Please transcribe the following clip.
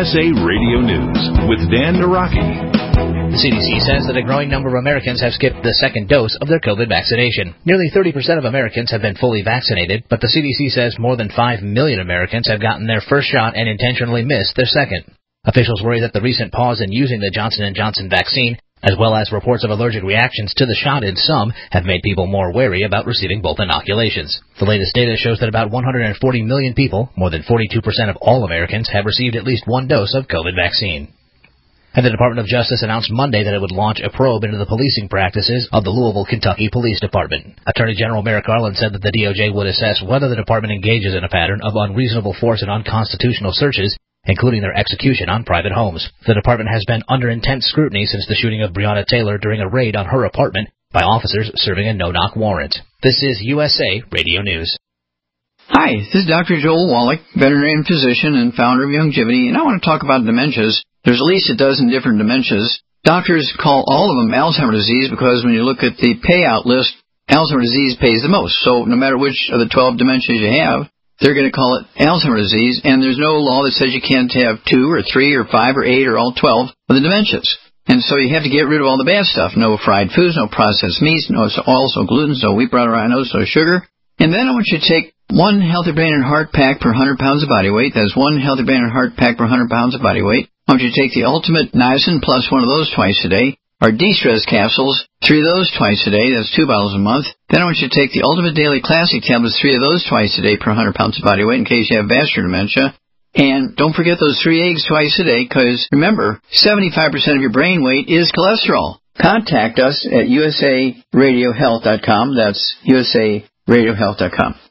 USA Radio News with Dan Naraki. The CDC says that a growing number of Americans have skipped the second dose of their COVID vaccination. Nearly 30% of Americans have been fully vaccinated, but the CDC says more than 5 million Americans have gotten their first shot and intentionally missed their second. Officials worry that the recent pause in using the Johnson & Johnson vaccine, as well as reports of allergic reactions to the shot in some, have made people more wary about receiving both inoculations. The latest data shows that about 140 million people, more than 42% of all Americans, have received at least one dose of COVID vaccine. And the Department of Justice announced Monday that it would launch a probe into the policing practices of the Louisville, Kentucky Police Department. Attorney General Merrick Garland said that the DOJ would assess whether the department engages in a pattern of unreasonable force and unconstitutional searches, including their execution on private homes. The department has been under intense scrutiny since the shooting of Breonna Taylor during a raid on her apartment by officers serving a no-knock warrant. This is USA Radio News. Hi, this is Dr. Joel Wallach, veterinarian physician and founder of Youngevity, and I want to talk about dementias. There's at least a dozen different dementias. Doctors call all of them Alzheimer's disease because when you look at the payout list, Alzheimer's disease pays the most. So no matter which of the 12 dementias you have, they're going to call it Alzheimer's disease, and there's no law that says you can't have 2 or 3 or 5 or 8 or all 12 of the dementias. And so you have to get rid of all the bad stuff. No fried foods, no processed meats, no oils, no gluten, no wheat, brown rhinos, no sugar. And then I want you to take 1 Healthy Brain and Heart pack per 100 pounds of body weight. That's 1 Healthy Brain and Heart pack per 100 pounds of body weight. I want you to take the Ultimate Niacin plus 1 of those twice a day. Our De-Stress capsules, 3 of those twice a day. That's 2 bottles a month. Then I want you to take the Ultimate Daily Classic tablets, 3 of those twice a day per 100 pounds of body weight in case you have vascular dementia. And don't forget those 3 eggs twice a day because, remember, 75% of your brain weight is cholesterol. Contact us at usaradiohealth.com. That's usaradiohealth.com.